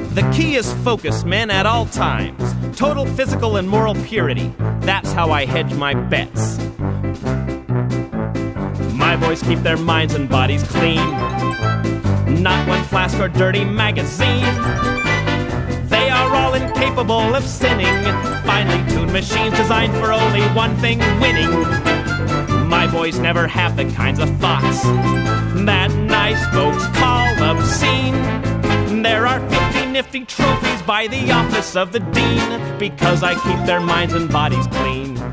The key is focus, men, at all times. Total physical and moral purity. That's how I hedge my bets. My boys keep their minds and bodies clean. Not one flask or dirty magazine. They are all incapable of sinning. Finely tuned machines designed for only one thing, winning. My boys never have the kinds of thoughts that nice folks call obscene. There are 50 nifty trophies by the office of the dean, because I keep their minds and bodies clean.